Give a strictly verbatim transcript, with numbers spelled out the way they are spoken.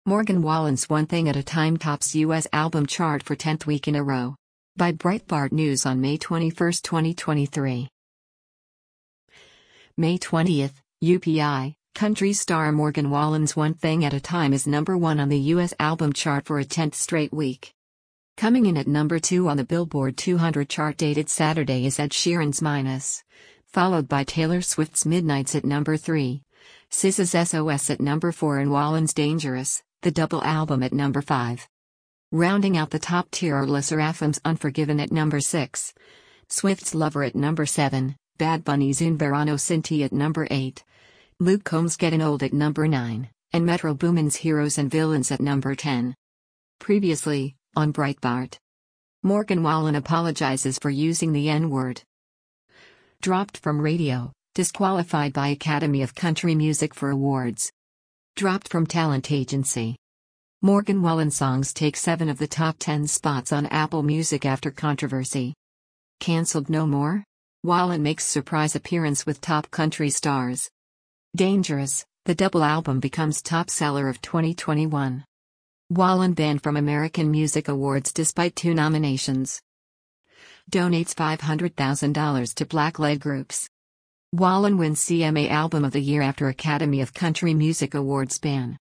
Morgan Wallen's One Thing at a Time tops U S album chart for tenth week in a row. By Breitbart News on May twenty-first, twenty twenty-three. May twentieth, U P I, country star Morgan Wallen's One Thing at a Time is number one on the U S album chart for a tenth straight week. Coming in at number two on the Billboard two hundred chart dated Saturday is Ed Sheeran's Minus, followed by Taylor Swift's Midnights at number three, S Z A's S O S at number four and Wallen's Dangerous, the double album at number five. Rounding out the top tier are Le Seraphim's Unforgiven at number six, Swift's Lover at number seven, Bad Bunny's Un Verano Sin Ti at number eight, Luke Combs' Getting Old at number nine, and Metro Boomin's Heroes and Villains at number ten. Previously, on Breitbart. Morgan Wallen apologizes for using the N-word. Dropped from radio, disqualified by Academy of Country Music for awards. Dropped from talent agency. Morgan Wallen songs take seven of the top ten spots on Apple Music after controversy. Cancelled no more? Wallen makes surprise appearance with top country stars. Dangerous, the double album becomes top seller of twenty twenty-one. Wallen banned from American Music Awards despite two nominations. Donates five hundred thousand dollars to black-led groups. Wallen wins C M A Album of the Year after Academy of Country Music Awards ban.